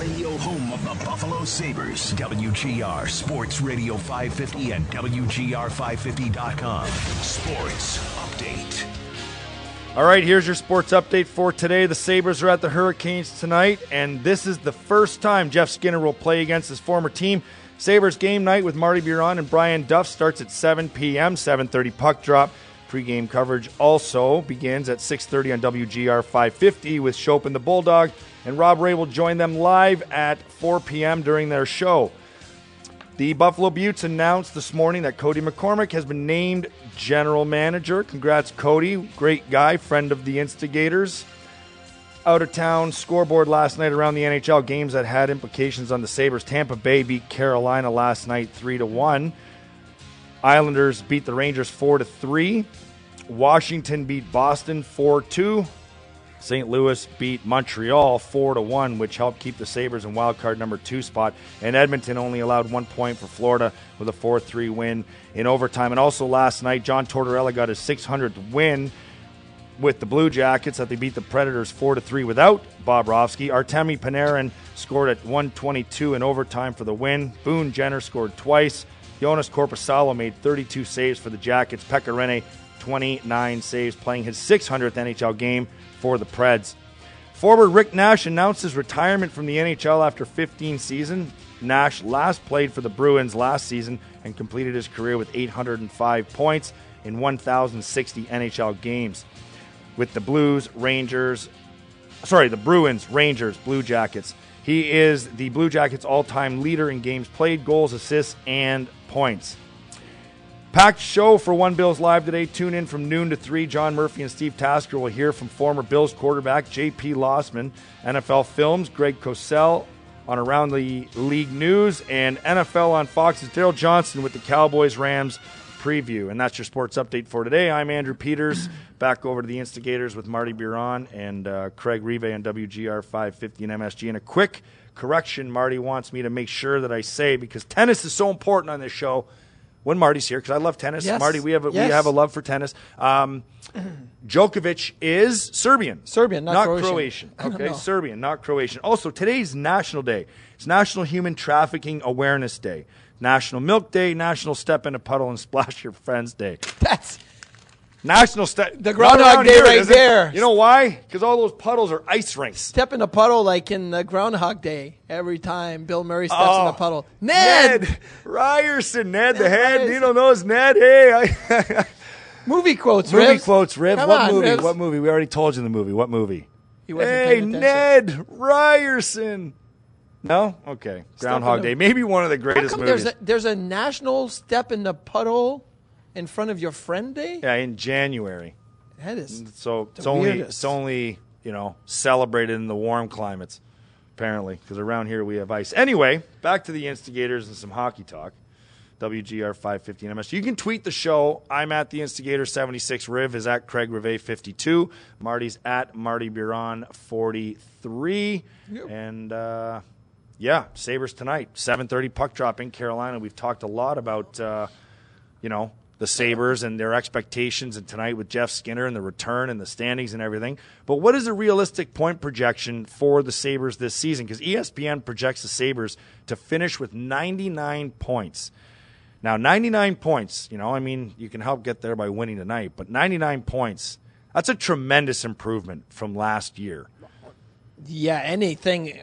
radio home of the Buffalo Sabres. WGR Sports Radio 550 and WGR550.com. Sports Update. All right, here's your sports update for today. The Sabres are at the Hurricanes tonight, and this is the first time Jeff Skinner will play against his former team. Sabres game night with Marty Biron and Brian Duff starts at 7 p.m., 7:30 puck drop. Pre-game coverage also begins at 6:30 on WGR 550 with Schopp and the Bulldog, and Rob Ray will join them live at 4 p.m. during their show. The Buffalo Beauts announced this morning that Cody McCormick has been named general manager. Congrats, Cody. Great guy, friend of the Instigators. Out-of-town scoreboard last night around the NHL games that had implications on the Sabres. Tampa Bay beat Carolina last night 3-1. Islanders beat the Rangers 4-3. Washington beat Boston 4-2. St. Louis beat Montreal 4-1, which helped keep the Sabres in wildcard number 2 spot. And Edmonton only allowed 1 point for Florida with a 4-3 win in overtime. And also last night, John Tortorella got his 600th win with the Blue Jackets that they beat the Predators 4-3 without Bobrovsky. Artemi Panarin scored at 122 in overtime for the win. Boone Jenner scored twice. Jonas Korpisalo made 32 saves for the Jackets. Pekka Rinne, 29 saves, playing his 600th NHL game for the Preds. Forward Rick Nash announced his retirement from the NHL after 15 seasons. Nash last played for the Bruins last season and completed his career with 805 points in 1,060 NHL games. With the Bruins, Rangers, Blue Jackets. He is the Blue Jackets' all-time leader in games played, goals, assists, and points. Packed show for One Bills Live today. Tune in from noon to 3. John Murphy and Steve Tasker will hear from former Bills quarterback J.P. Lossman, NFL Films, Greg Cosell on Around the League News, and NFL on Fox's Daryl Johnson with the Cowboys-Rams preview. And that's your sports update for today. I'm Andrew Peters. Back over to the Instigators with Marty Biron and Craig Rive on WGR 550 and MSG. And a quick correction Marty wants me to make sure that I say, because tennis is so important on this show when Marty's here, because I love tennis. Yes. Marty, we have a love for tennis. Djokovic is Serbian. Not Croatian. Okay, Serbian, not Croatian. Also, today's National Day. It's National Human Trafficking Awareness Day. National Milk Day, National Step in a Puddle and Splash Your Friends Day. That's National Step. the Groundhog Day right there. You know why? Because all those puddles are ice rinks. Step in a puddle like in the Groundhog Day every time Bill Murray steps in a puddle. Ned Ryerson, Ned the head. Ryerson. You don't know his Ned. Hey, movie quotes. Movie quotes, Ribs. Come what on, movie? Ribs. What movie? We already told you the movie. What movie? He wasn't Hey, paying attention. Ned Ryerson. No? Okay. Groundhog Day. Maybe one of the How greatest come movies. there's a National Step in the Puddle in front of your friend day? Yeah, in January. That is So the weirdest. it's only celebrated in the warm climates, apparently, because around here we have ice. Anyway, back to the Instigators and some hockey talk. WGR 550 and MS. You can tweet the show. I'm at the Instigator 76. Riv is at Craig Rive 52. Marty's at Marty Biron 43. Yep. And Sabres tonight, 7:30 puck drop in Carolina. We've talked a lot about the Sabres and their expectations, and tonight with Jeff Skinner and the return and the standings and everything. But what is a realistic point projection for the Sabres this season? Because ESPN projects the Sabres to finish with 99 points. Now, 99 points, you can help get there by winning tonight, but 99 points, that's a tremendous improvement from last year. Yeah, anything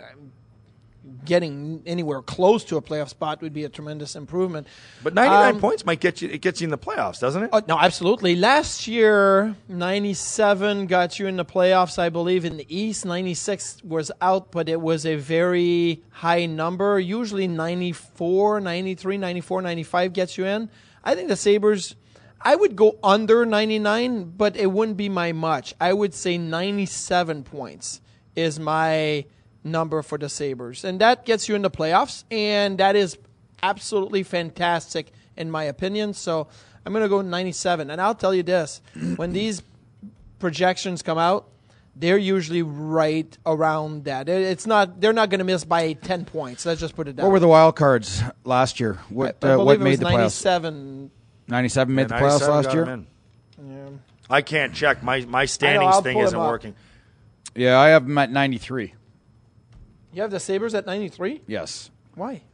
getting anywhere close to a playoff spot would be a tremendous improvement. But 99 points might get you in the playoffs, doesn't it? No, absolutely. Last year, 97 got you in the playoffs, I believe. In the East, 96 was out, but it was a very high number. Usually 94, 93, 94, 95 gets you in. I think the Sabres, I would go under 99, but it wouldn't be my much. I would say 97 points is my number for the Sabres. And that gets you in the playoffs, and that is absolutely fantastic in my opinion. So I'm going to go 97. And I'll tell you this, when these projections come out, they're usually right around that. They're not going to miss by 10 points. Let's just put it down. What were the wild cards last year? What made the playoffs? 97. 97 made the playoffs last year? Yeah. I can't check. My standings thing isn't working. Yeah, I have them at 93. You have the Sabres at 93? Yes. Why?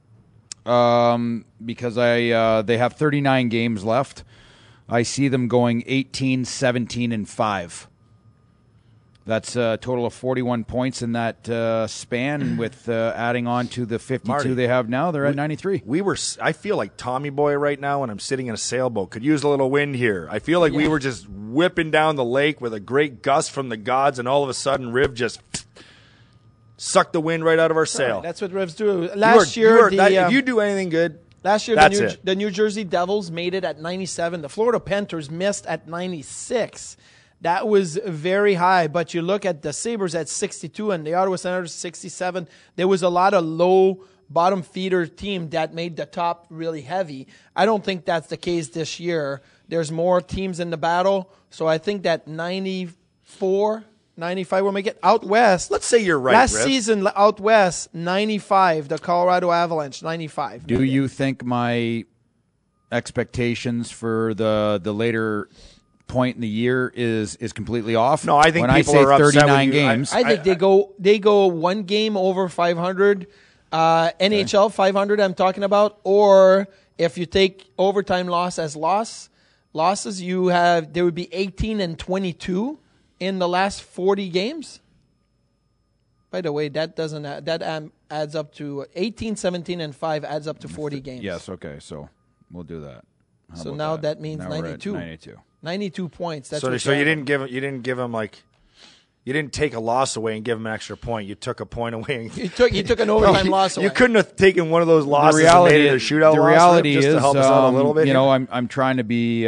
Because they have 39 games left. I see them going 18, 17, and 5. That's a total of 41 points in that span. With adding on to the 52 Marty, they have now, they're at 93. I feel like Tommy Boy right now when I'm sitting in a sailboat. Could use a little wind here. I feel like we were just whipping down the lake with a great gust from the gods, and all of a sudden Riv just sucked the wind right out of our sail. Right, that's what Rivs do. Last year, if you do anything good, last year that's the New Jersey Devils made it at 97. The Florida Panthers missed at 96. That was very high, but you look at the Sabres at 62 and the Ottawa Senators 67. There was a lot of low bottom feeder team that made the top really heavy. I don't think that's the case this year. There's more teams in the battle, so I think that 94, 95 will make it. Out west, let's say you're right. Last Riv. season, out west, 95. The Colorado Avalanche, 95. Do you think my expectations for the later point in the year is completely off? No, I think when people I say are upset 39 with you. games, I think they go one game over 500, NHL 500. I'm talking about, or if you take overtime loss as losses, there would be 18 and 22 in the last 40 games. By the way, that adds up to 18, 17, and 5 adds up to 40 games. Yes, okay, so we'll do that. So now that means now 92. 92 points. That's so what you didn't give him like, you didn't take a loss away and give him an extra point. You took a point away. You took an overtime loss away. You couldn't have taken one of those losses and made it a shootout. The loss reality just is, to help us out a little bit. I'm trying to be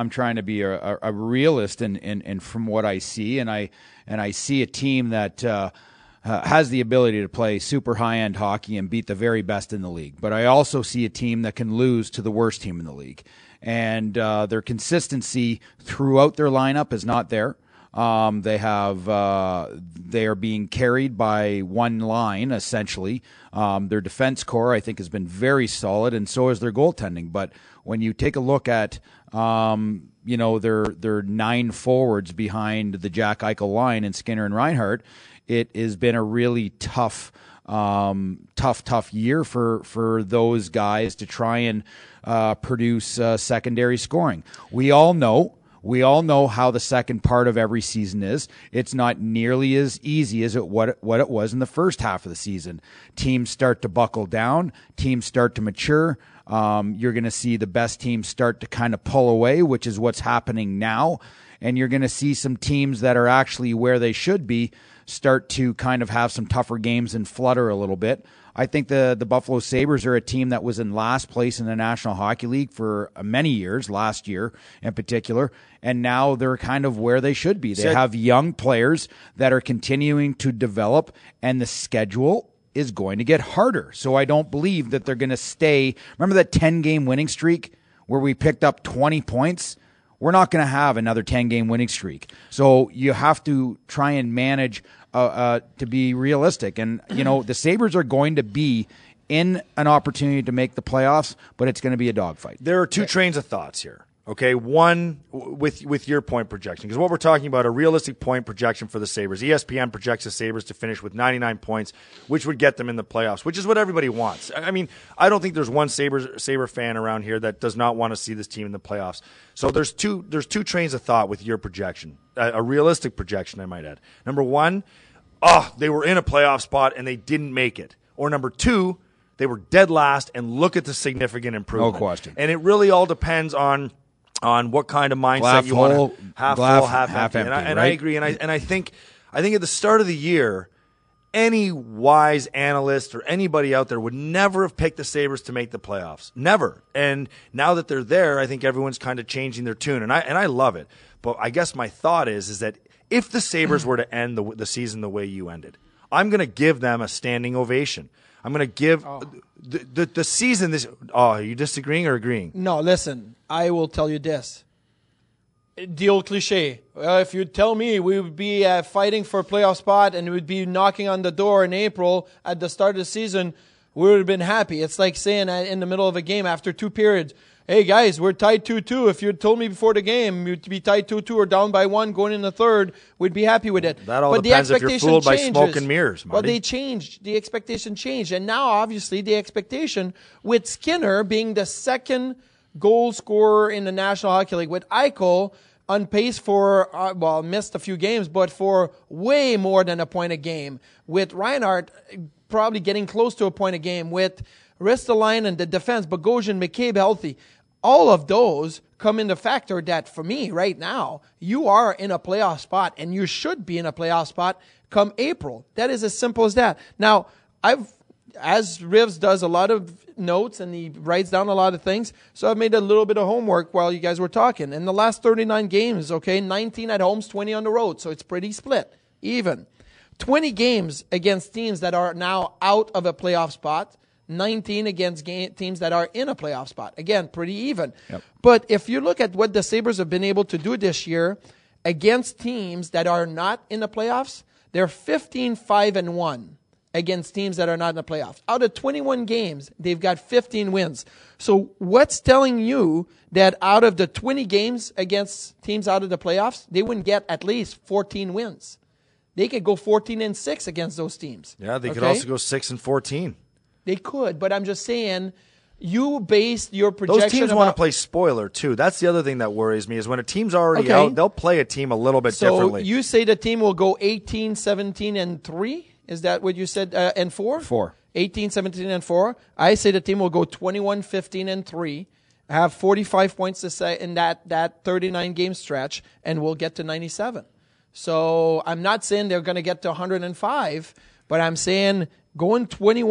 a realist and from what I see, and I see a team that has the ability to play super high-end hockey and beat the very best in the league. But I also see a team that can lose to the worst team in the league. And their consistency throughout their lineup is not there. They are being carried by one line, essentially. Their defense core, I think, has been very solid, and so is their goaltending. But when you take a look at their 9 forwards behind the Jack Eichel line and Skinner and Reinhart, it has been a really tough year for those guys to try and produce secondary scoring. We all know how the second part of every season is. It's not nearly as easy as what it was in the first half of the season. Teams start to buckle down. Teams start to mature. You're going to see the best teams start to kind of pull away, which is what's happening now. And you're going to see some teams that are actually where they should be start to kind of have some tougher games and flutter a little bit. I think the Buffalo Sabres are a team that was in last place in the National Hockey League for many years, last year in particular, and now they're kind of where they should be. They have young players that are continuing to develop, and the schedule is going to get harder. So I don't believe that they're going to stay. Remember that 10-game winning streak where we picked up 20 points? We're not going to have another 10-game winning streak. So you have to try and manage to be realistic. And, the Sabres are going to be in an opportunity to make the playoffs, but it's going to be a dogfight. There are two trains of thoughts here. Okay, one with your point projection, because what we're talking about, a realistic point projection for the Sabres. ESPN projects the Sabres to finish with 99 points, which would get them in the playoffs, which is what everybody wants. I mean, I don't think there's one Sabre fan around here that does not want to see this team in the playoffs. So there's two trains of thought with your projection, a realistic projection, I might add. Number one, they were in a playoff spot and they didn't make it. Or number two, they were dead last, and look at the significant improvement. No question. And it really all depends on what kind of mindset you want to half full, half empty. And I agree. And I think at the start of the year, any wise analyst or anybody out there would never have picked the Sabres to make the playoffs. Never. And now that they're there, I think everyone's kind of changing their tune. And I love it. But I guess my thought is that if the Sabres were to end the season the way you ended, I'm going to give them a standing ovation. I'm going to give the season this. Are you disagreeing or agreeing? No, listen. I will tell you this. The old cliche. If you tell me we would be fighting for a playoff spot and we would be knocking on the door in April at the start of the season, we would have been happy. It's like saying in the middle of a game after 2 periods, hey, guys, we're tied 2-2. If you had told me before the game you'd be tied 2-2 or down by 1 going in the third, we'd be happy with it. That all but depends the if you're expectation fooled by changes. smoke and mirrors, Marty. Well, they changed. The expectation changed. And now, obviously, the expectation with Skinner being the second goal scorer in the National Hockey League, with Eichel on pace for, missed a few games, but for way more than a point a game, with Reinhart probably getting close to a point a game, with Ristolainen and the defense, Bogosian, McCabe healthy. All of those come into factor that for me right now, you are in a playoff spot and you should be in a playoff spot come April. That is as simple as that. Now, as Rivs does a lot of notes and he writes down a lot of things, so I've made a little bit of homework while you guys were talking. In the last 39 games, 19 at homes, 20 on the road, so it's pretty split, even. 20 games against teams that are now out of a playoff spot, 19 against teams that are in a playoff spot. Again, pretty even. Yep. But if you look at what the Sabres have been able to do this year against teams that are not in the playoffs, they're 15-5-1 against teams that are not in the playoffs. Out of 21 games, they've got 15 wins. So what's telling you that out of the 20 games against teams out of the playoffs, they wouldn't get at least 14 wins? They could go 14-6 against those teams. Yeah, they could also go 6-14. They could, but I'm just saying, you based your projection. Those teams want to play spoiler too. That's the other thing that worries me is when a team's already out, they'll play a team a little bit differently. So you say the team will go 18-17-3? Is that what you said? And 4? 4. 18-17-4. I say the team will go 21-15-3. Have 45 points to say in that 39 game stretch, and we'll get to 97. So I'm not saying they're going to get to 105, but I'm saying going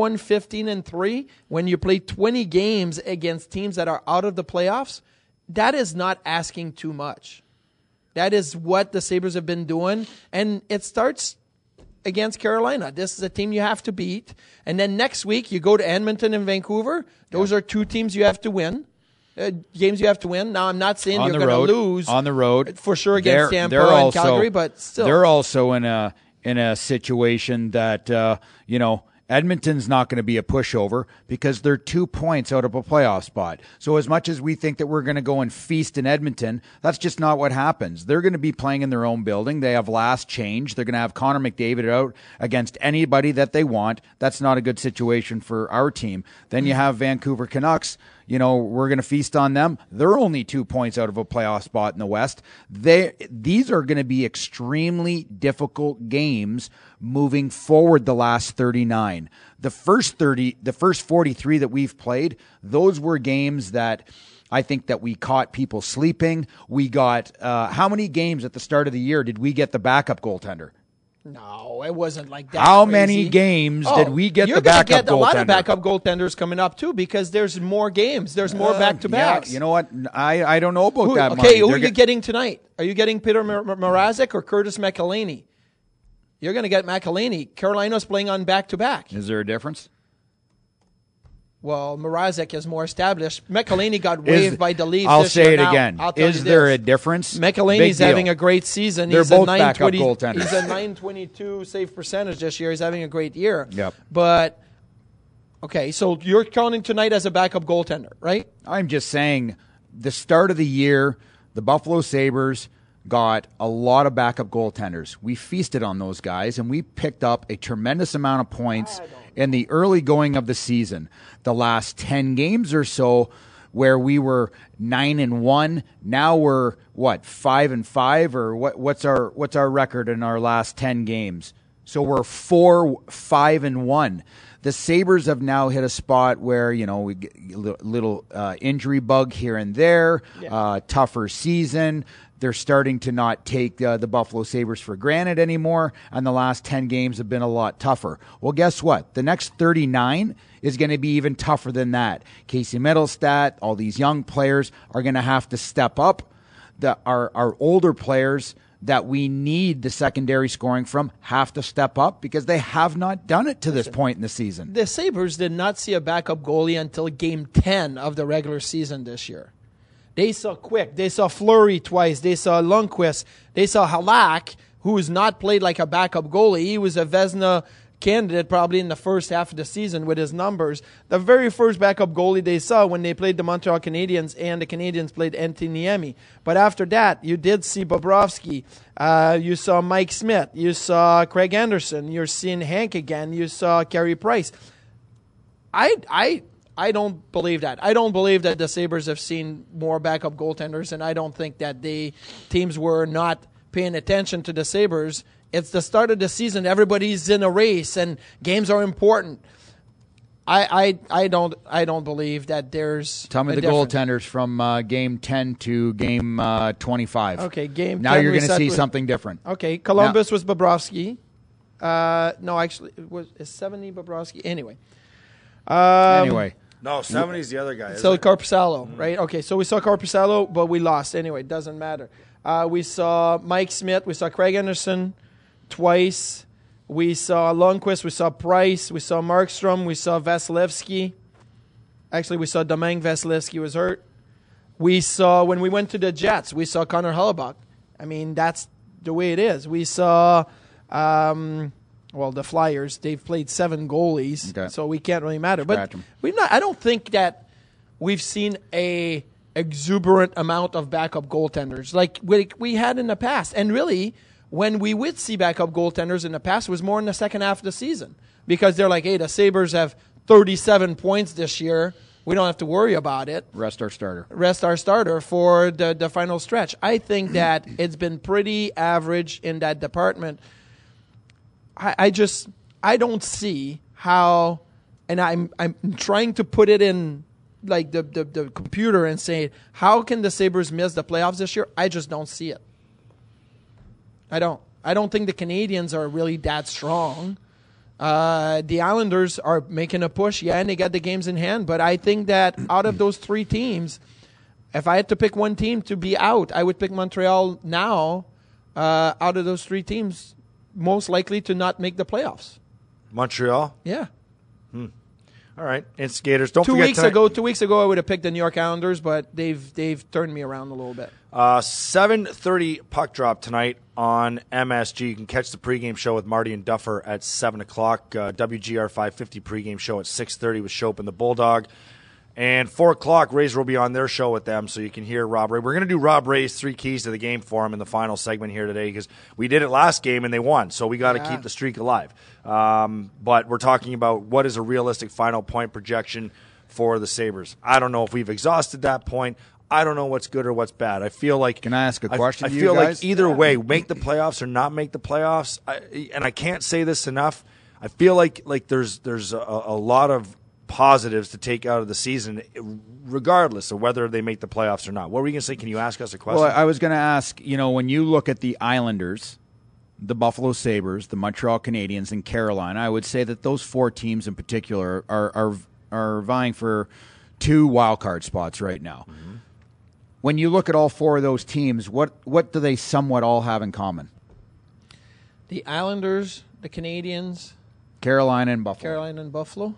21-15-3 when you play 20 games against teams that are out of the playoffs, that is not asking too much. That is what the Sabres have been doing, and it starts against Carolina. This is a team you have to beat, and then next week you go to Edmonton and Vancouver. Those are two teams you have to win. Games you have to win. Now, I'm not saying you're going to lose on the road for sure against Tampa and Calgary, but still, they're also in a situation that Edmonton's not going to be a pushover because they're 2 points out of a playoff spot. So as much as we think that we're going to go and feast in Edmonton, that's just not what happens. They're going to be playing in their own building. They have last change. They're going to have Connor McDavid out against anybody that they want. That's not a good situation for our team. Then you have Vancouver Canucks. We're going to feast on them. They're only 2 points out of a playoff spot in the West. These are going to be extremely difficult games moving forward the last 39. The first 43 that we've played, those were games that I think that we caught people sleeping. We got, how many games at the start of the year did we get the backup goaltender? No, it wasn't like that. How crazy. many games did we get the backup goaltender? You're going to get a lot of backup goaltenders coming up, too, because there's more games. There's more back-to-backs. Yeah, you know what? I don't know about that. Okay, who are you getting tonight? Are you getting Peter Mrazek or Curtis McElhinney? You're going to get McElhinney. Carolina's playing on back-to-back. Is there a difference? Well, Mrazek is more established. McElhinney got waived by the Leafs. I'll this say year. it Now, again. Is there a difference? McElhinney's having a great season. They're He's both a backup goaltenders. He's a 922 save percentage this year. He's having a great year. Yep. But, okay, so you're counting tonight as a backup goaltender, right? I'm just saying the start of the year, the Buffalo Sabres got a lot of backup goaltenders. We feasted on those guys, and we picked up a tremendous amount of points in the early going of the season. The last 10 games or so where we were 9-1, now we're 5-5, or what's our record in our last 10 games? So we're 4-5-1. The Sabres have now hit a spot where, we get a little injury bug here and there, tougher season. They're starting to not take the Buffalo Sabres for granted anymore, and the last 10 games have been a lot tougher. Well, guess what? The next 39 is going to be even tougher than that. Casey Mittelstadt, all these young players are going to have to step up. Our older players that we need the secondary scoring from have to step up because they have not done it to this point in the season. The Sabres did not see a backup goalie until Game 10 of the regular season this year. They saw Quick. They saw Fleury twice. They saw Lundqvist. They saw Halak, who has not played like a backup goalie. He was a Vezina candidate probably in the first half of the season with his numbers. The very first backup goalie they saw when they played the Montreal Canadiens and the Canadiens played Antiniemi. But after that, you did see Bobrovsky. You saw Mike Smith. You saw Craig Anderson. You're seeing Hank again. You saw Carey Price. I don't believe that. I don't believe that the Sabres have seen more backup goaltenders, and I don't think that teams were not paying attention to the Sabres. It's the start of the season. Everybody's in a race, and games are important. I don't believe that there's. Tell me a the difference. goaltenders from game 10 to game 25. Okay, game. Now 10 you're we going to said see was- something different. Okay, Columbus was Bobrovsky. No, actually, is 70 Bobrovsky? Anyway. Anyway, No, 70's the other guy. Isn't So it? Corpusalo, right? Okay, so we saw Corpusalo, but we lost. Anyway, it doesn't matter. We saw Mike Smith. We saw Craig Anderson twice. We saw Lundqvist. We saw Price. We saw Markstrom. We saw Vasilevsky. Actually, we saw Domingue Vasilevsky was hurt. We saw, when we went to the Jets, we saw Connor Hellebuck. I mean, that's the way it is. We saw, the Flyers. They've played 7 goalies, Okay. so we can't really matter. Scratch But 'em. we've not. I don't think that we've seen a exuberant amount of backup goaltenders like we had in the past. And really, when we would see backup goaltenders in the past, it was more in the second half of the season because they're like, hey, the Sabres have 37 points this year. We don't have to worry about it. rest our starter. Rest our starter for the final stretch. I think that it's been pretty average in that department. I don't see how, and I'm trying to put it in like the computer and say, how can the Sabres miss the playoffs this year? I just don't see it. I don't think the Canadians are really that strong. The Islanders are making a push, and they got the games in hand. But I think that out of those 3 teams, if I had to pick one team to be out, I would pick Montreal now. Out of those 3 teams, most likely to not make the playoffs. Montreal. Yeah. All right, and skaters. Don't 2 forget weeks tonight- ago, 2 weeks ago, I would have picked the New York Islanders, but they've turned me around a little bit. 7:30 puck drop tonight on MSG. You can catch the pregame show with Marty and Duffer at 7 o'clock. WGR 550 pregame show at 6:30 with Shope and the Bulldog. And 4 o'clock, Razor will be on their show with them, so you can hear Rob Ray. We're going to do Rob Ray's 3 keys to the game for him in the final segment here today because we did it last game and they won, so we got to keep the streak alive. But we're talking about what is a realistic final point projection for the Sabres. I don't know if we've exhausted that point. I don't know what's good or what's bad. I feel like Can I ask a question I to you feel guys? like either way, make the playoffs or not make the playoffs. And I can't say this enough. I feel like there's a lot of positives to take out of the season, regardless of whether they make the playoffs or not. What were you going to say? Can you ask us a question? Well, I was going to ask, when you look at the Islanders, the Buffalo Sabres, the Montreal Canadiens, and Carolina, I would say that those 4 teams in particular are vying for 2 wild card spots right now. Mm-hmm. When you look at all 4 of those teams, what do they somewhat all have in common? The Islanders, the Canadians, Carolina and Buffalo. Carolina, and Buffalo.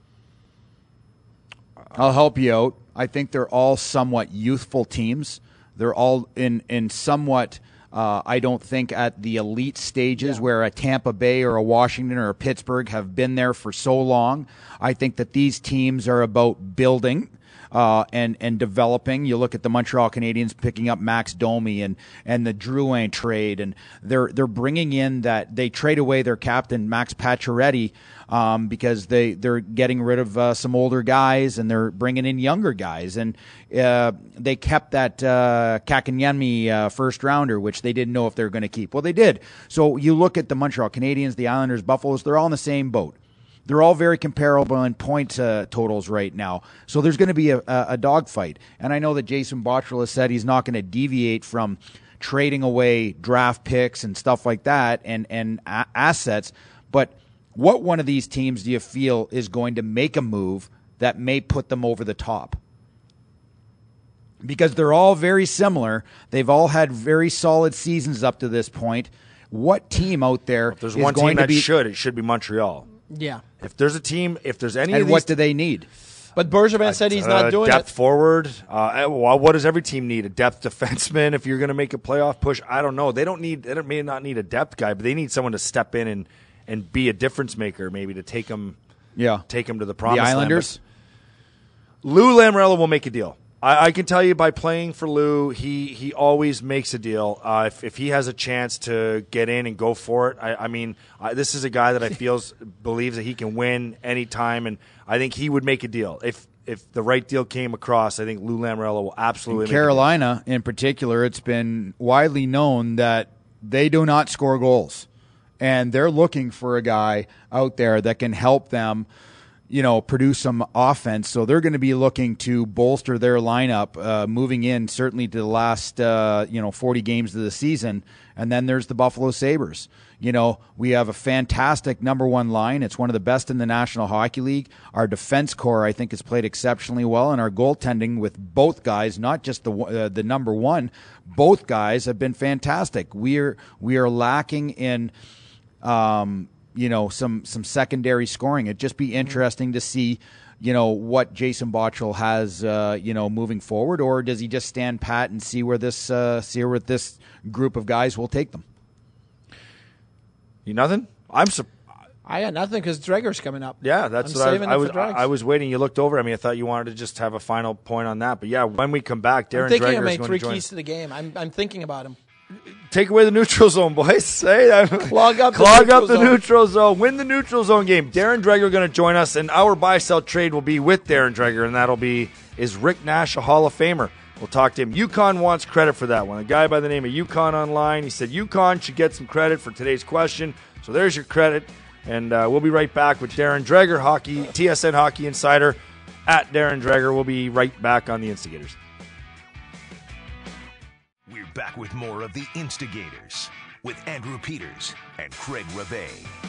I'll help you out. I think they're all somewhat youthful teams. They're all in somewhat, I don't think, at the elite stages where a Tampa Bay or a Washington or a Pittsburgh have been there for so long. I think that these teams are about building and developing. You look at the Montreal Canadiens picking up Max Domi and the Drouin trade, and they're bringing in that they trade away their captain Max Pacioretty because they're getting rid of some older guys and they're bringing in younger guys, and they kept that Kakanyemi first rounder, which they didn't know if they were going to keep. Well, they did. So you look at the Montreal Canadiens, the Islanders, Buffaloes, they're all in the same boat. They're all very comparable in point totals right now. So there's going to be a dogfight. And I know that Jason Botterill has said he's not going to deviate from trading away draft picks and stuff like that and assets. But what one of these teams do you feel is going to make a move that may put them over the top? Because they're all very similar. They've all had very solid seasons up to this point. What team out there if there's is one going team to that be... it should be Montreal. Yeah. If there's a team, if there's any And of these, what do they need? But Bergevin said he's not doing depth it. forward. Well, what does every team need? A depth defenseman if you're going to make a playoff push? I don't know. They may not need a depth guy, but they need someone to step in and be a difference maker, maybe to take them Yeah. to the The promised land. Islanders? Lou Lamoriello will make a deal. I can tell you by playing for Lou, he always makes a deal. If he has a chance to get in and go for it, this is a guy that I believes that he can win anytime, and I think he would make a deal. If the right deal came across, I think Lou Lamoriello will absolutely In make a deal. Carolina, in particular, it's been widely known that they do not score goals. And they're looking for a guy out there that can help them, produce some offense. So they're going to be looking to bolster their lineup moving in, certainly to the last, 40 games of the season. And then there's the Buffalo Sabres. We have a fantastic number one line. It's one of the best in the National Hockey League. Our defense core, I think, has played exceptionally well, and our goaltending with both guys, not just the number one, both guys have been fantastic. We are lacking in, some secondary scoring. It'd just be interesting to see, what Jason Botterill has, moving forward, or does he just stand pat and see where this group of guys will take them? You nothing? I got nothing because Dreger's coming up. Yeah, that's I'm what saving it for Dregs. I was waiting. You looked over at me. I thought you wanted to just have a final point on that. But yeah, when we come back, Darren I'm thinking Dreger of is make going three to join. keys to the game. I'm thinking about him. Take away the neutral zone, boys. Clog up the neutral zone. Win the neutral zone game. Darren Dreger going to join us, and our buy-sell trade will be with Darren Dreger, and that'll be, is Rick Nash a Hall of Famer? We'll talk to him. UConn wants credit for that one. A guy by the name of UConn Online, he said UConn should get some credit for today's question. So there's your credit, and we'll be right back with Darren Dreger, TSN Hockey Insider, at Darren Dreger. We'll be right back on the Instigators. We're back with more of the Instigators with Andrew Peters and Craig Rabe.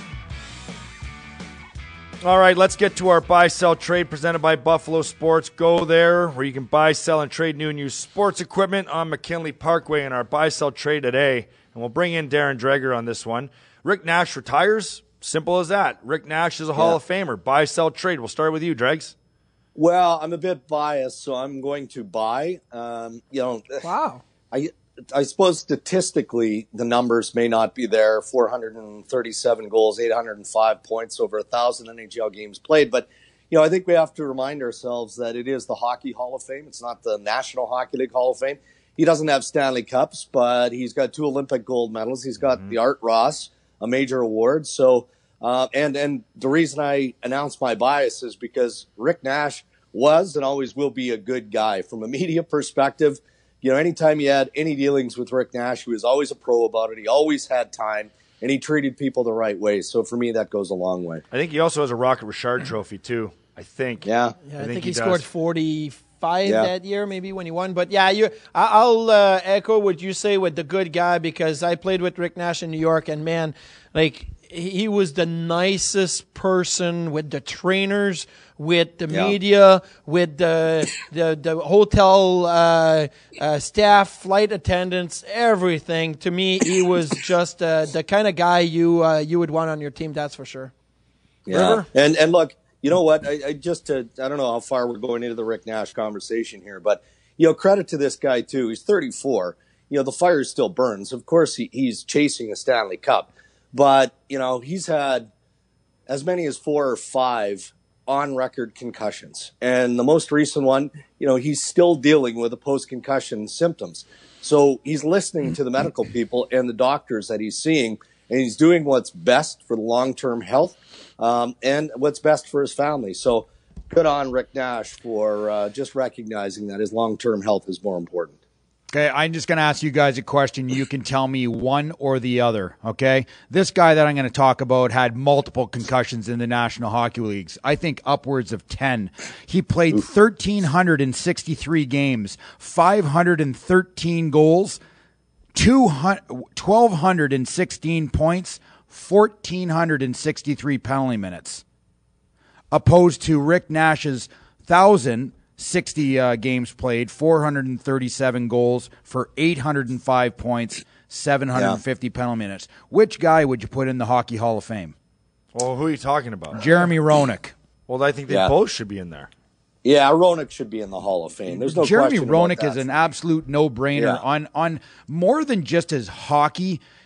All right, let's get to our buy-sell trade presented by Buffalo Sports. Go there where you can buy, sell, and trade new and used sports equipment on McKinley Parkway in our buy-sell trade today. And we'll bring in Darren Dreger on this one. Rick Nash retires. Simple as that. Rick Nash is a Hall of Famer. Buy, sell, trade. We'll start with you, Dregs. Well, I'm a bit biased, so I'm going to buy. Wow. I suppose statistically the numbers may not be there. 437 goals, 805 points over 1,000 NHL games played. But, I think we have to remind ourselves that it is the Hockey Hall of Fame. It's not the National Hockey League Hall of Fame. He doesn't have Stanley Cups, but he's got 2 Olympic gold medals. He's got the Art Ross, a major award. So, and the reason I announced my bias is because Rick Nash was and always will be a good guy. From a media perspective, anytime you had any dealings with Rick Nash, he was always a pro about it. He always had time, and he treated people the right way. So for me, that goes a long way. I think he also has a Rocket Richard trophy, too. I think. Yeah. I think he does. scored 45 that year, maybe when he won. But yeah, I'll echo what you say with the good guy, because I played with Rick Nash in New York, and man, he was the nicest person with the trainers, with the media, with the hotel staff, flight attendants, everything. To me, he was just the kind of guy you would want on your team. That's for sure. Yeah, and look, you know what? I don't know how far we're going into the Rick Nash conversation here, but credit to this guy too. He's 34. The fire still burns. Of course, he's chasing a Stanley Cup. But, he's had as many as 4 or 5 on-record concussions. And the most recent one, he's still dealing with the post-concussion symptoms. So he's listening to the medical people and the doctors that he's seeing, and he's doing what's best for the long-term health and what's best for his family. So good on Rick Nash for just recognizing that his long-term health is more important. Okay, I'm just going to ask you guys a question. You can tell me one or the other, okay? This guy that I'm going to talk about had multiple concussions in the National Hockey Leagues. I think upwards of 10. He played 1,363 games, 513 goals, 1,216 points, 1,463 penalty minutes, opposed to Rick Nash's 1,060 games played, 437 goals for 805 points, 750 penalty minutes. Which guy would you put in the Hockey Hall of Fame? Well, who are you talking about? Jeremy Roenick. Well, I think they both should be in there. Yeah, Roenick should be in the Hall of Fame. There's no Jeremy question Roenick about that. is an absolute no-brainer on more than just his hockey.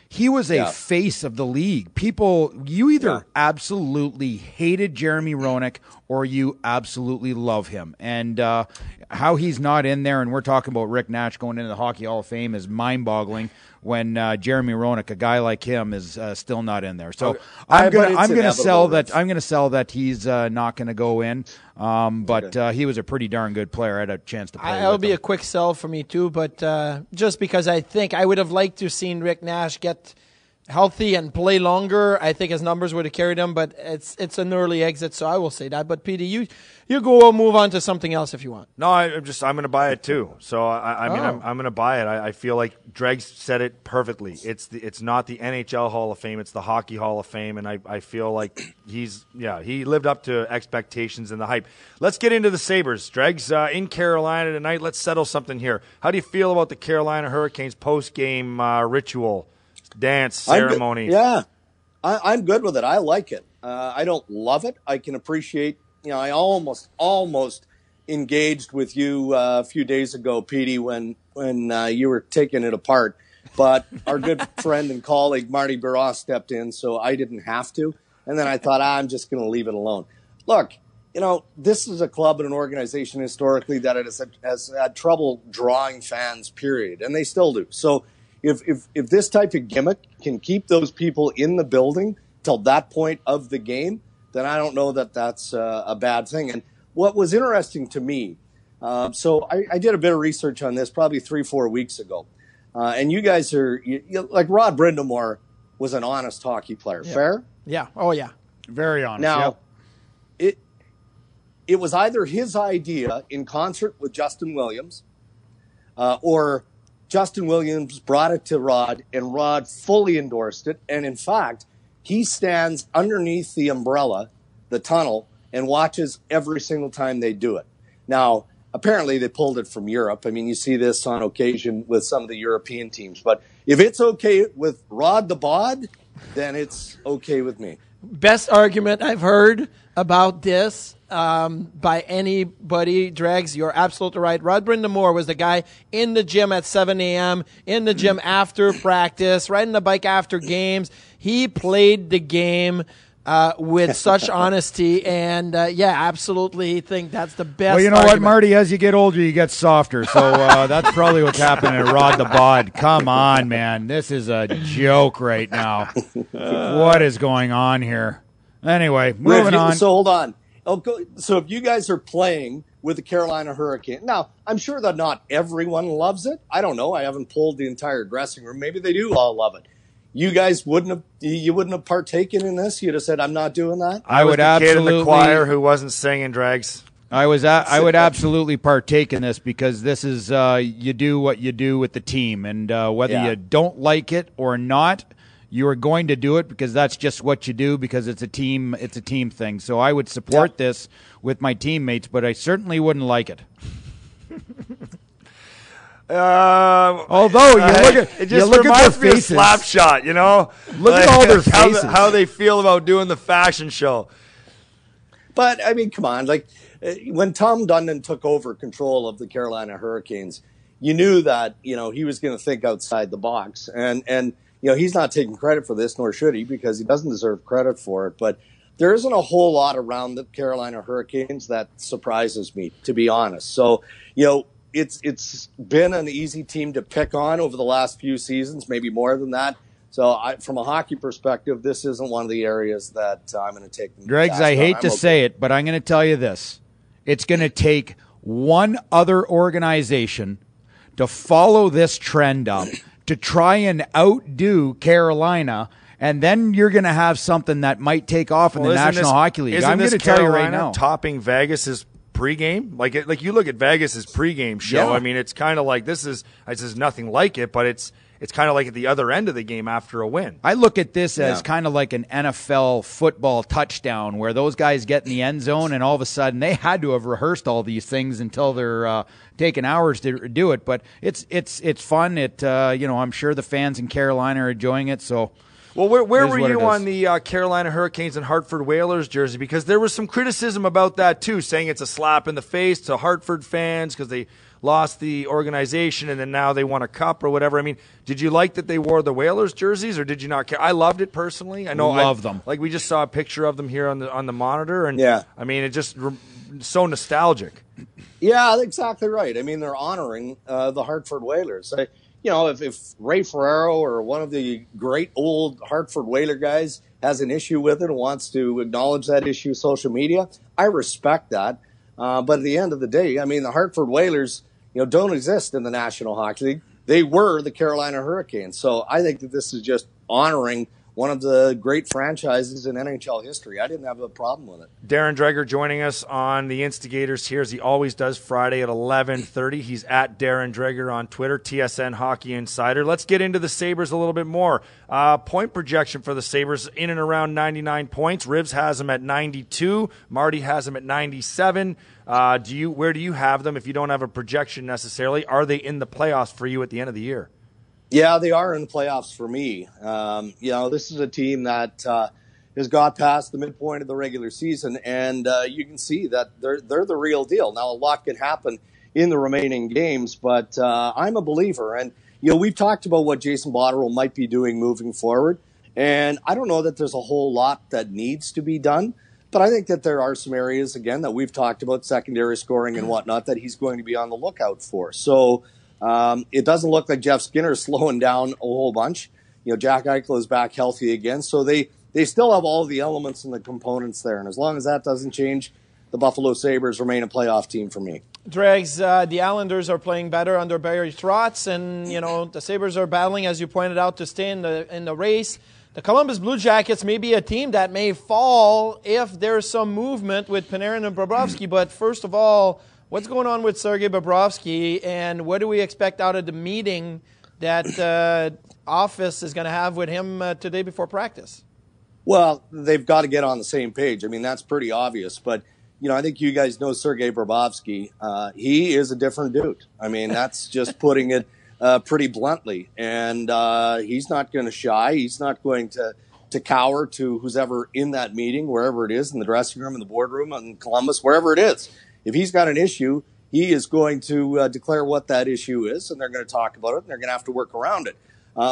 he was a face of the league. People, you either absolutely hated Jeremy Roenick or you absolutely love him. And how he's not in there, and we're talking about Rick Nash going into the Hockey Hall of Fame, is mind-boggling when Jeremy Roenick, a guy like him, is still not in there. So I'm going to sell that. I'm going to sell that he's not going to go in. But he was a pretty darn good player. I had a chance to play with him. That'll be a quick sell for me too, but just because I think I would have liked to have seen Rick Nash get healthy and play longer. I think his numbers would have carried him, but it's an early exit, so I will say that. But Petey, you go move on to something else if you want. No, I'm going to buy it too. So I'm going to buy it. I feel like Dreg said it perfectly. It's not the NHL Hall of Fame, it's the Hockey Hall of Fame, and I feel like he lived up to expectations and the hype. Let's get into the Sabres. Dreg's in Carolina tonight. Let's settle something here. How do you feel about the Carolina Hurricanes post-game ritual? Dance ceremony. I'm good with it. I like it. I don't love it. I can appreciate. I almost engaged with you a few days ago, Petey, when you were taking it apart. But our good friend and colleague Marty Biron stepped in, so I didn't have to. And then I thought, I'm just going to leave it alone. Look, this is a club and an organization historically that has had trouble drawing fans. Period, and they still do. So. If this type of gimmick can keep those people in the building till that point of the game, then I don't know that that's a bad thing. And what was interesting to me, so I did a bit of research on this probably 3-4 weeks ago, and you guys are like Rod Brind'Amour was an honest hockey player. Yeah. Fair? Yeah. Oh yeah. Very honest. Now, it was either his idea in concert with Justin Williams, or Justin Williams brought it to Rod, and Rod fully endorsed it. And in fact, he stands underneath the umbrella, the tunnel, and watches every single time they do it. Now, apparently they pulled it from Europe. I mean, you see this on occasion with some of the European teams. But if it's okay with Rod the Bod, then it's okay with me. Best argument I've heard about this by anybody. Dregs, you're absolutely right. Rod Brind'Amour was the guy in the gym at 7 a.m., in the gym after practice, riding the bike after games. He played the game with such honesty, and absolutely think that's the best. Well, you know argument. what, Marty? As you get older, you get softer. So that's probably what's happening at Rod the Bod. Come on, man. This is a joke right now. What is going on here? Anyway, moving on. So hold on. So if you guys are playing with the Carolina Hurricane, now I'm sure that not everyone loves it. I don't know. I haven't polled the entire dressing room. Maybe they do all love it. You guys wouldn't have partaken in this. You'd have said, "I'm not doing that." I was the kid in the choir who wasn't singing, Dregs. I would absolutely partake in this because this is you do what you do with the team, and whether you don't like it or not, you are going to do it because that's just what you do because it's a team thing. So I would support this with my teammates, but I certainly wouldn't like it. Although it just reminds me of Slapshot, Look at all their faces. How they feel about doing the fashion show. But I mean, come on! Like when Tom Dundon took over control of the Carolina Hurricanes, you knew that he was going to think outside the box, and he's not taking credit for this, nor should he, because he doesn't deserve credit for it. But there isn't a whole lot around the Carolina Hurricanes that surprises me, to be honest. So it's been an easy team to pick on over the last few seasons, maybe more than that. So from a hockey perspective, this isn't one of the areas that I'm going to take them. Dregs, I hate to say it, but I'm going to tell you this. It's going to take one other organization to follow this trend up, to try and outdo Carolina, and then you're going to have something that might take off in the National Hockey League. I'm going to tell you right now. Topping Vegas's pregame, like you look at Vegas's pregame show. Yeah. I mean, it's kind of like this is nothing like it, but it's kind of like at the other end of the game after a win. I look at this as kind of like an NFL football touchdown where those guys get in the end zone and all of a sudden they had to have rehearsed all these things until they're taking hours to do it. But it's fun. I'm sure the fans in Carolina are enjoying it. So Well, where Is were what you it is. on the Carolina Hurricanes and Hartford Whalers jersey? Because there was some criticism about that, too, saying it's a slap in the face to Hartford fans because they lost the organization and then now they won a cup or whatever. I mean, did you like that they wore the Whalers jerseys or did you not care? I loved it personally. I know Love them. Like, we just saw a picture of them here on the monitor. And, Yeah. I mean, it just so nostalgic. Yeah, exactly right. I mean, they're honoring the Hartford Whalers. If Ray Ferraro or one of the great old Hartford Whaler guys has an issue with it and wants to acknowledge that issue social media, I respect that. But at the end of the day, I mean, the Hartford Whalers, don't exist in the National Hockey League. They were the Carolina Hurricanes. So I think that this is just honoring one of the great franchises in NHL history. I didn't have a problem with it. Darren Dreger joining us on the Instigators here, as he always does, Friday at 11:30. He's at Darren Dreger on Twitter, TSN Hockey Insider. Let's get into the Sabres a little bit more. Point projection for the Sabres in and around 99 points. Rivs has them at 92. Marty has them at 97. Where do you have them if you don't have a projection necessarily? Are they in the playoffs for you at the end of the year? Yeah, they are in the playoffs for me. This is a team that has got past the midpoint of the regular season, and you can see that they're the real deal. Now, a lot can happen in the remaining games, but I'm a believer. And, we've talked about what Jason Botterill might be doing moving forward, and I don't know that there's a whole lot that needs to be done, but I think that there are some areas, again, that we've talked about, secondary scoring and whatnot, that he's going to be on the lookout for. So, it doesn't look like Jeff Skinner is slowing down a whole bunch. Jack Eichel is back healthy again. So they still have all the elements and the components there. And as long as that doesn't change, the Buffalo Sabres remain a playoff team for me. Dregs, the Islanders are playing better under Barry Trotz, and, the Sabres are battling, as you pointed out, to stay in the race. The Columbus Blue Jackets may be a team that may fall if there's some movement with Panarin and Bobrovsky. But first of all, what's going on with Sergei Bobrovsky, and what do we expect out of the meeting that office is going to have with him today before practice? Well, they've got to get on the same page. I mean, that's pretty obvious. But, I think you guys know Sergei Bobrovsky. He is a different dude. I mean, that's just putting it pretty bluntly. And he's not going to shy. He's not going to cower to who's ever in that meeting, wherever it is, in the dressing room, in the boardroom, in Columbus, wherever it is. If he's got an issue, he is going to declare what that issue is, and they're going to talk about it, and they're going to have to work around it.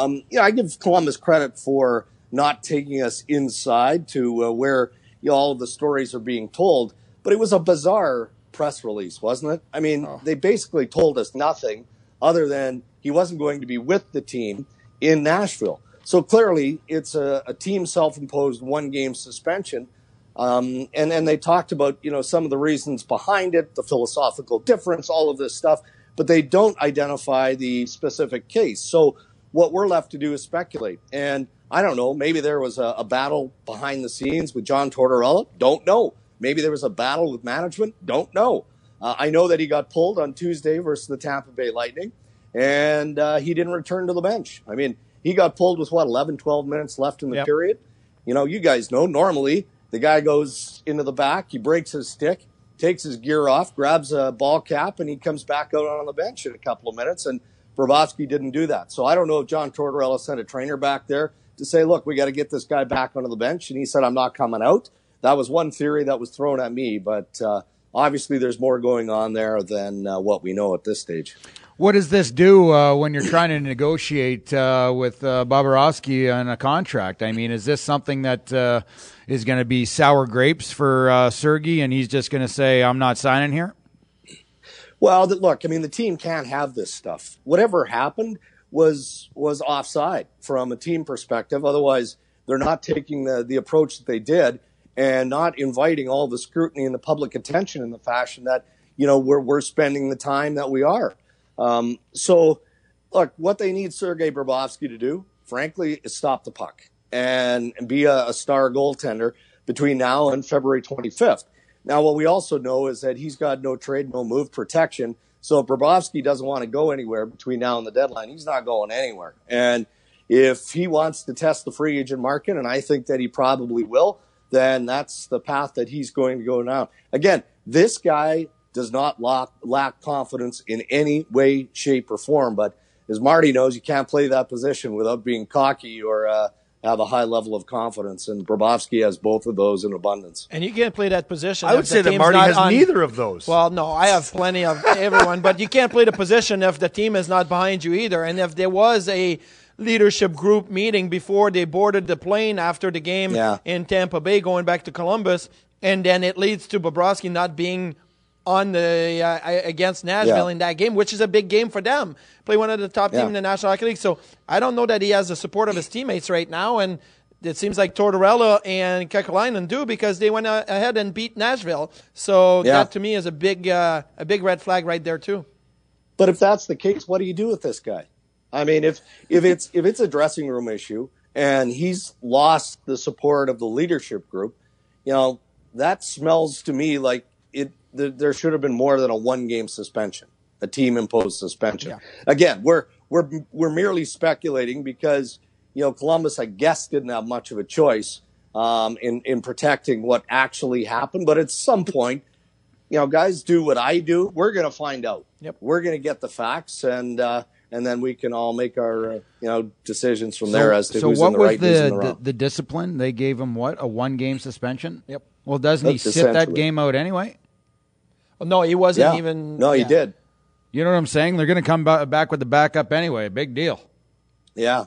I give Columbus credit for not taking us inside to where all of the stories are being told, but it was a bizarre press release, wasn't it? I mean, They basically told us nothing other than he wasn't going to be with the team in Nashville. So clearly, it's a team self-imposed one-game suspension. And they talked about, some of the reasons behind it, the philosophical difference, all of this stuff, but they don't identify the specific case. So what we're left to do is speculate. And I don't know, maybe there was a battle behind the scenes with John Tortorella. Don't know. Maybe there was a battle with management. Don't know. I know that he got pulled on Tuesday versus the Tampa Bay Lightning, and he didn't return to the bench. I mean, he got pulled with 11, 12 minutes left in the period. You guys know, normally the guy goes into the back, he breaks his stick, takes his gear off, grabs a ball cap, and he comes back out on the bench in a couple of minutes. And Bobrovsky didn't do that. So I don't know if John Tortorella sent a trainer back there to say, look, we got to get this guy back onto the bench. And he said, I'm not coming out. That was one theory that was thrown at me. But obviously there's more going on there than what we know at this stage. What does this do when you're trying to negotiate with Bobrovsky on a contract? I mean, is this something that is going to be sour grapes for Sergei, and he's just going to say, I'm not signing here? Well, look, I mean, the team can't have this stuff. Whatever happened was offside from a team perspective. Otherwise, they're not taking the approach that they did and not inviting all the scrutiny and the public attention in the fashion that, we're spending the time that we are. So, look, what they need Sergei Bobrovsky to do, frankly, is stop the puck and be a star goaltender between now and February 25th. Now, what we also know is that he's got no trade, no move protection. So if Bobrovsky doesn't want to go anywhere between now and the deadline, he's not going anywhere. And if he wants to test the free agent market, and I think that he probably will, then that's the path that he's going to go now. Again, this guy does not lack confidence in any way, shape, or form. But as Marty knows, you can't play that position without being cocky or have a high level of confidence, and Bobrovsky has both of those in abundance. And you can't play that position. I would say that Marty has neither of those. Well, no, I have plenty of everyone, but you can't play the position if the team is not behind you either. And if there was a leadership group meeting before they boarded the plane after the game in Tampa Bay going back to Columbus, and then it leads to Bobrovsky not being on the against Nashville in that game, which is a big game for them. Play one of the top teams in the National Hockey League. So I don't know that he has the support of his teammates right now, and it seems like Tortorella and Kekalainen do because they went ahead and beat Nashville. So that to me is a big red flag right there too. But if that's the case, what do you do with this guy? I mean, if it's a dressing room issue and he's lost the support of the leadership group, that smells to me like there should have been more than a 1-game suspension, a team-imposed suspension. Yeah. Again, we're merely speculating because Columbus, I guess, didn't have much of a choice in protecting what actually happened. But at some point, guys do what I do. We're going to find out. Yep. We're going to get the facts, and then we can all make our decisions from there as to who's in the right, who's in the wrong. The discipline? They gave him what, a 1-game suspension? Yep. Well, doesn't he sit that game out anyway? Well, no, he wasn't even. No, he did. You know what I'm saying? They're going to come back with the backup anyway. A big deal. Yeah.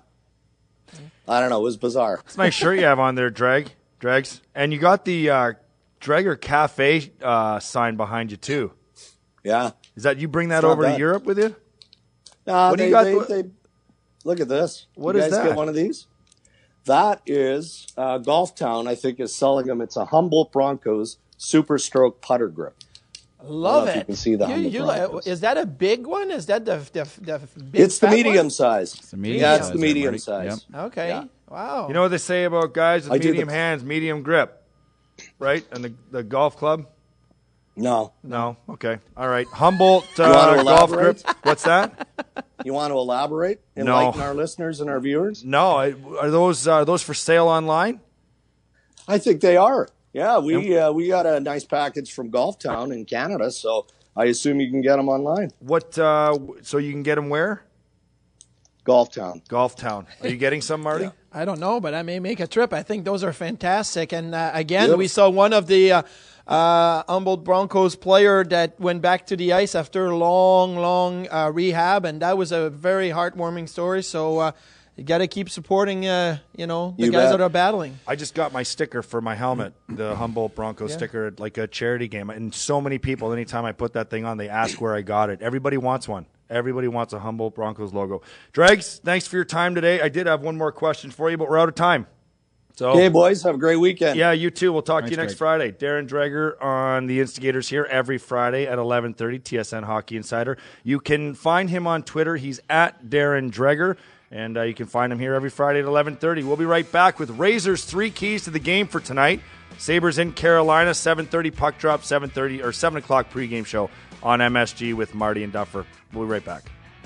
I don't know. It was bizarre. It's a nice shirt you have on there, Dregs. And you got the Dreger Cafe sign behind you, too. Yeah. Is that you bring that over to Europe with you? What do you got? Look at this. What is that? You guys get one of these? That is Golf Town, I think, is selling them. It's a Humboldt Broncos Super Stroke putter grip. Love it. You can see the Humboldt. Is that a big one? Is that the big? It's the medium size. It's the medium size. It's the medium size. Yep. Okay. Yeah. Wow. You know what they say about guys with medium hands, medium grip, right? And the golf club. No. Okay. All right. Humboldt golf grip. What's that? You want to elaborate? Enlighten our listeners and our viewers? No. Are those for sale online? I think they are. Yeah, we got a nice package from Golf Town in Canada, so I assume you can get them online. What? So you can get them where? Golf Town. Are you getting some, Marty? I don't know, but I may make a trip. I think those are fantastic. And again, we saw one of the Humboldt Broncos player that went back to the ice after long rehab, and that was a very heartwarming story. So you got to keep supporting, the guys that are battling. I just got my sticker for my helmet, the Humboldt Broncos sticker, at like a charity game. And so many people, anytime I put that thing on, they ask where I got it. Everybody wants one. Everybody wants a Humboldt Broncos logo. Dregs, thanks for your time today. I did have one more question for you, but we're out of time. So, okay, boys, have a great weekend. Yeah, you too. We'll talk to you next Friday. Darren Dreger on The Instigators here every Friday at 11:30, TSN Hockey Insider. You can find him on Twitter. He's at Darren Dreger. And you can find him here every Friday at 11:30. We'll be right back with Razor's 3 keys to the game for tonight. Sabres in Carolina, 7:30 puck drop, 7:30 or 7 o'clock pregame show on MSG with Marty and Duffer. We'll be right back.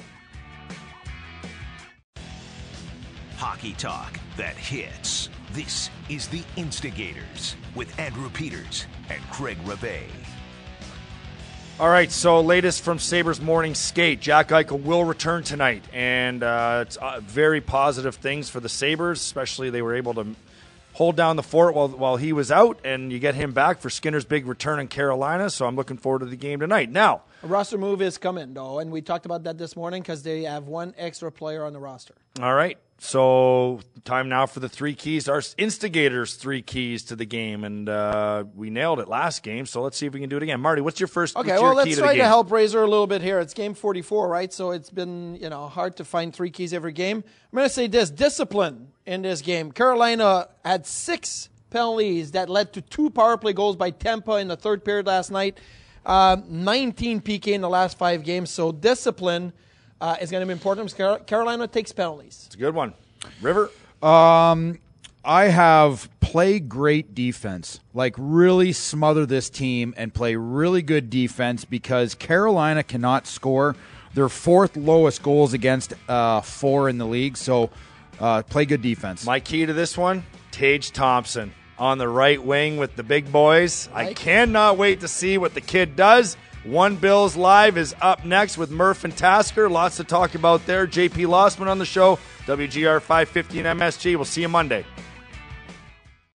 Hockey talk that hits. This is The Instigators with Andrew Peters and Craig Reve. All right, so latest from Sabres morning skate. Jack Eichel will return tonight, and it's very positive things for the Sabres, especially they were able to hold down the fort while he was out, and you get him back for Skinner's big return in Carolina, so I'm looking forward to the game tonight. Now, a roster move is coming, though, and we talked about that this morning because they have one extra player on the roster. All right, so time now for the 3 keys, our Instigators' 3 keys to the game, and we nailed it last game, so let's see if we can do it again. Marty, what's your first Okay, well, let's try to help Razor a little bit here. It's game 44, right? So it's been hard to find 3 keys every game. I'm going to say this, discipline in this game. Carolina had 6 penalties that led to 2 power play goals by Tampa in the third period last night. 19 PK in the last 5 games, so discipline is going to be important because Carolina takes penalties. It's a good one. River? I have play great defense, like really smother this team and play really good defense because Carolina cannot score. They're 4th lowest goals against 4 in the league, so play good defense. My key to this one, Tage Thompson on the right wing with the big boys. I cannot wait to see what the kid does One Bills Live is up next with Murph and Tasker. Lots to talk about there. JP Lossman on the show, WGR 550 and MSG. We'll see you Monday.